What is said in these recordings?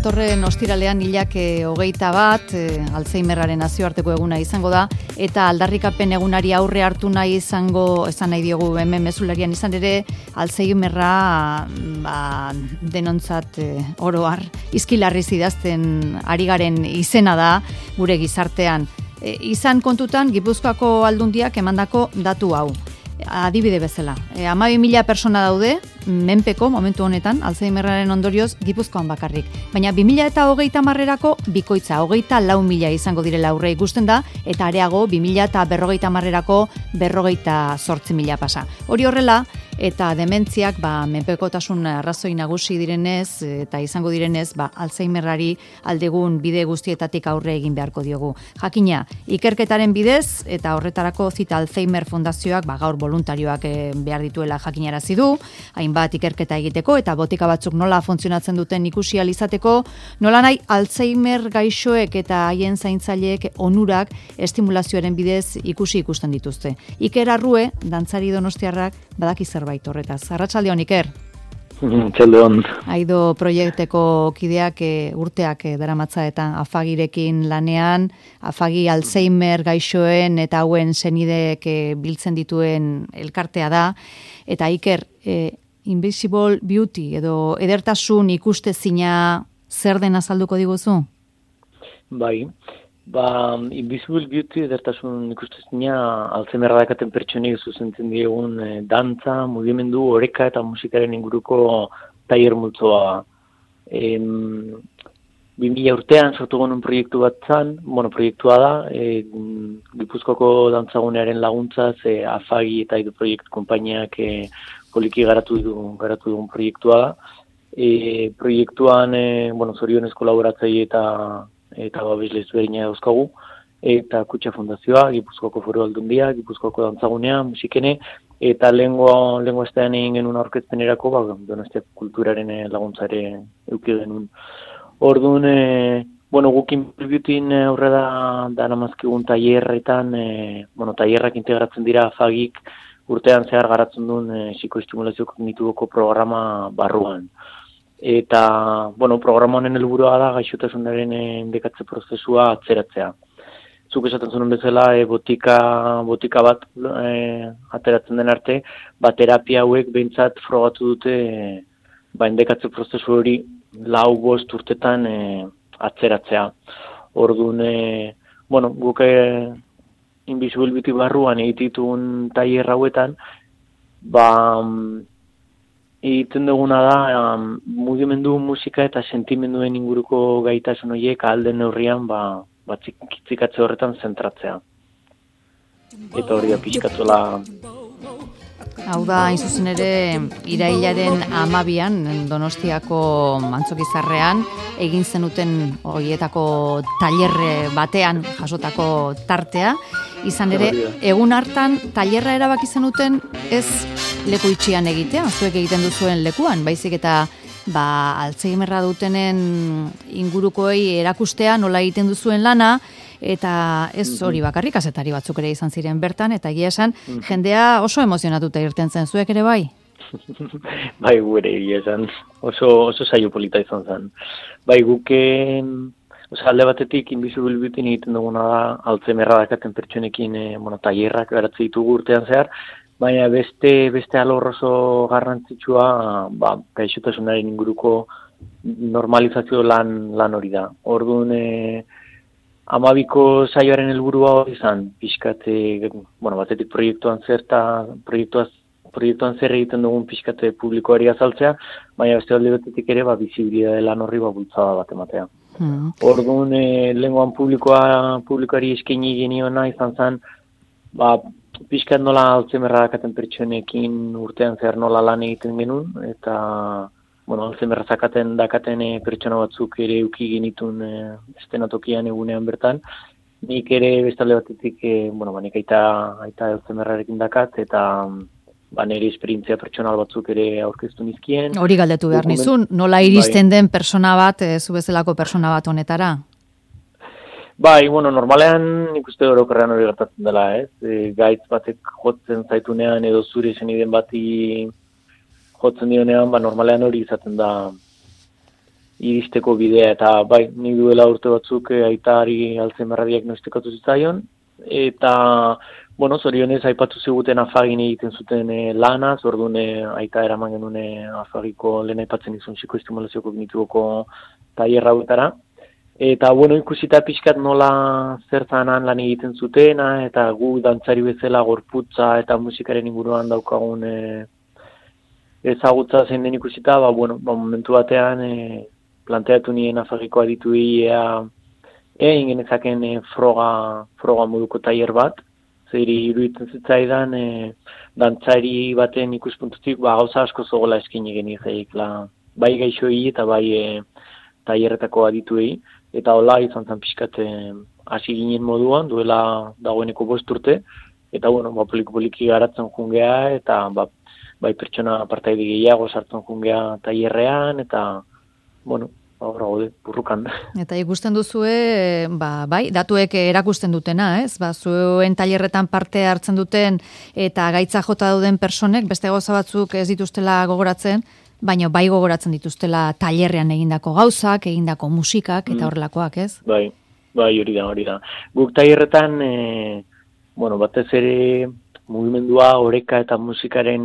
datorren ostiralean hilak 21, Alzheimerraren nazioarteko eguna izango da, eta aldarrikapen egunari aurre hartu nahi izango, esan nahi diogu hemen mezularian izan ere, Alzheimerra denontzat oro har, izkilarriz idazten ari garen izena da gure gizartean. Izan kontutan, Gipuzkoako Aldundiak emandako datu hau. Adibide bezala, 12.000 persona daude, menpeko momentu honetan, Alzheimerraren ondorioz, Gipuzkoan bakarrik. Baina 2030erako bikoitza, 24.000 izango direla aurre ikusten da, eta areago 2050erako 58.000 pasa. Hori horrela, eta dementziak menpekotasun arrazoi nagusi direnez, eta izango direnez, Alzheimerrari aldegun bide guztietatik aurre egin beharko diogu. Jakina, ikerketaren bidez, eta horretarako Zita Alzheimer Fundazioak gaur voluntarioak behar dituela jakinarazi du, hainbat ikerketa egiteko eta botika batzuk nola funtzionatzen duten ikusi ahal izateko, nola nahi Alzheimer gaixoek eta haien zaintzaileek onurak estimulazioaren bidez ikusten dituzte. Iker Arrue, dantzari donostiarrak, badaki zerbait horretaz. Arratsaldeon, Iker. Arratsaldeon. Aido proiekteko kideak urteak daramatza eta Afagirekin lanean, Afagi Alzheimer gaixoen eta hauen senideek biltzen dituen elkartea da, eta Iker, Invisible Beauty edo edertasun ikustezina zer den azalduko diguzu? Bai, Invisible Beauty edertasun ikustezina Alzheimerra dakaten pertsonei zuzentzen diegun dantza, mugimendu, oreka eta musikaren inguruko tailer multzoa. 2000 urtean sortu genuen proiektu bat zan, proiektua da, Gipuzkoako dantzagunearen laguntzaz, Afagi eta Aido proiektu konpainiak poliki garatu dugun proiektua da. Proiektuan, zorionez kolaboratzaile eta babesle ezberdina dauzkagu, eta Kutxa Fundazioa, Gipuzkoako Foru Aldundia, Gipuzkoako dantzagunea, musikene, eta lehengo estean egin genuen aurkezpenerako, Donostia Kulturaren laguntzare eduki genuen. Orduan, guk Invisible Beautyn aurre da namazkigun tailerretan, tailerrak integratzen dira Afagik urtean zehar garatzen duen psikoestimulazio kognitiboko programa barruan. Eta, programa honen helburua da gaixotasunaren indikatze prozesua atzeratzea. Zuk esaten zuen bezala, botika bat ateratzen den arte, terapia hauek behintzat frogatu dute indikatze prozesu hori 4-5 urtetan atzeratzea. Orduan, guk Invisible Beauty barruan egititun tailer hauetan, egiten duguna da, mugimendu, musika eta sentimenduen inguruko gaitasun horiek alden neurrian txikatze horretan zentratzea. Eta hori da pixkatuela. Hau da, hain zuzen ere, irailaren 12an Donostiako Antzokizarrean egin zenuten horietako tailerre batean jasotako tartea. Izan ere, egun hartan tailerra erabaki zenuten ez leku itxian egitea, zuek egiten duzuen lekuan, baizik eta Alzheimerra dutenen ingurukoei erakustea nola egiten duzuen lana, eta ez hori bakarrik, kazetari batzuk ere izan ziren bertan, eta egia esan, jendea oso emozionatuta irten zen, zuek ere bai? Bai, gure egia esan, oso saio polita izan zen. Bai, guken, alde batetik Invisible Beauty egiten duguna da, Alzheimerra dakaten pertsonekin tailerrak garatzen ditugu urtean zehar, baina beste alor oso garrantzitsua, gaixotasunaren inguruko normalizazio lan hori da. Orduan, 12ko saioaren helburua hori izan, pixkate, batetik proiektuan zer egiten dugun pixkate publikoari azaltzea, baina beste alde batetik ere, bizibilidade lan horri bultzada bat ematea. Orduan, lehengoan publikoari eskaini geniona izan zen, pixkat nola Alzheimerra dakaten pertsonekin urtean zer nola lan egiten genuen, eta Alzheimerra dakaten pertsona batzuk ere euki genitun estenatokian egunean bertan. Nik ere bestalde batetik, nik aita Alzheimerrarekin dakat, eta nire esperientzia pertsonal batzuk ere aurkeztu nizkien. Hori galdetu behar nizun, nola iristen den persona bat, zu bezalako persona bat honetara? Bai, normalean nik uste orokorrean hori gertatzen dela, ez? Gaitz batek jotzen zaitunean edo zure senideen bati jotzen dionean, normalean hori izaten da iristeko bidea, eta bai, nik duela urte batzuk aitari Alzheimerra diagnostikatu zitzaion, eta, bueno, zorionez aipatu ziguten afagin egiten zuten lanaz, orduan aita eraman genuen afagiko lehen aipatzen izun psikoestimulazio kognitiboko tailerra hauetara. Eta, bueno, ikusita pixkat nola zertanan lan egiten zutena, eta gu dantzari bezala gorputza eta musikaren inguruan daukagun ezagutza zein den ikusita, bueno, momentu batean planteatu nien afagiko adituei egin genezaken froga moduko tailer bat, zeri iruditzen zitzaidan dantzari baten ikuspuntutik gauza asko zogola eskaini genizaik, bai gaixoei eta bai tailerretako adituei, eta hola izan zen pixkat hasi ginen moduan, duela dagoeneko 5 urte, eta bueno, poliki garatzen jungea, eta bai pertsona partaide gehiago sartzen jungea tailerrean, eta bueno, hor gaude, burrukan. Eta ikusten duzue, bai, datuek erakusten dutena, ez? Zuen tailerretan parte hartzen duten eta gaitza jota dauden personek, beste gauza batzuk ez dituztela gogoratzen, baina bai gogoratzen dituztela tailerrean egindako gauzak, egindako musikak eta horrelakoak, ez? Bai, hori da. Guk tailerretan, bueno, batez ere mugimendua, oreka eta musikaren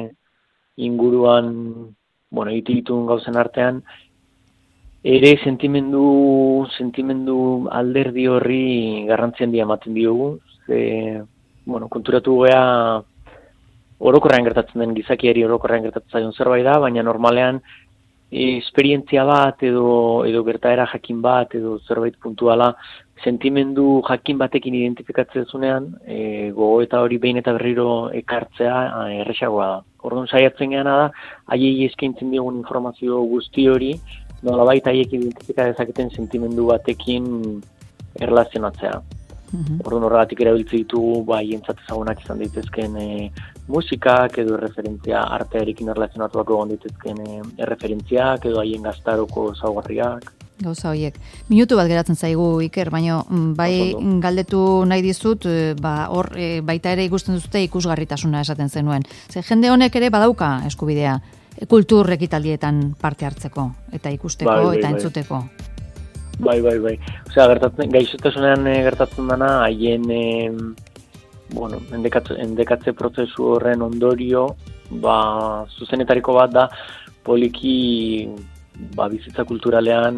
inguruan, bueno, egitun gauzen artean, ere sentimendu alderdi horri garrantzi handia ematen diogu, bueno, konturatu gea orokorrean gertatzen den gizakiari orokorrean gertatzen zaion zerbait da, baina normalean esperientzia bat edo gertaera jakin bat edo zerbait puntuala sentimendu jakin batekin identifikatzen zunean, gogoeta hori behin eta berriro ekartzea erresagoa da. Orduan saiatzen geana da, haiei eskaintzen diogun informazio guzti hori, nolabait haiek identifika dezaketen sentimendu batekin erlazionatzea. Orduan horregatik erabiltzen ditugu haientzat ezagunak izan daitezkeen musikak edo erreferentzia artearekin erlazionatuak egon daitezkeen erreferentziak edo haien gaztaroko ezaugarriak. Gauza horiek. Minutu bat geratzen zaigu, Iker, baina bai galdetu nahi dizut, hor baita ere ikusten duzute ikusgarritasuna esaten zenuen. Jende honek ere badauka eskubidea kultur ekitaldietan parte hartzeko eta ikusteko eta entzuteko. Bai. Osea, gaixotasunean gertatzen dana, haien bueno, endekatze prozesu horren ondorio, zuzenetariko bat da, poliki bizitza kulturalean,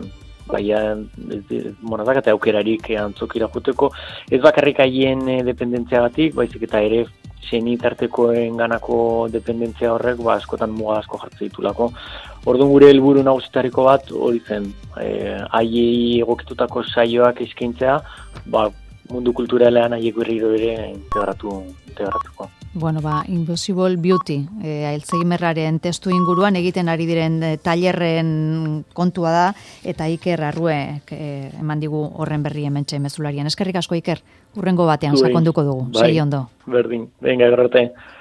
dakate aukerarik antzokira joteko, ez bakarrik haien dependentziagatik, baizik eta ere senitartekoen ganako dependentzia horrek, askotan muga asko jartzen ditulako. Orduan gure helburu nagusitariko bat hori zen, haiei egokitutako saioak eskaintzea, mundu kulturalean haiek berriro ere integratuko. Bueno, Invisible Beauty, Alzheimerraren testu inguruan egiten ari diren tailerren kontua da, eta Iker Arruek eman digu horren berri hementxe mezularian. Eskerrik asko, Iker, hurrengo batean sakonduko dugu. Segi ondo. Berdin, venga, gerarte.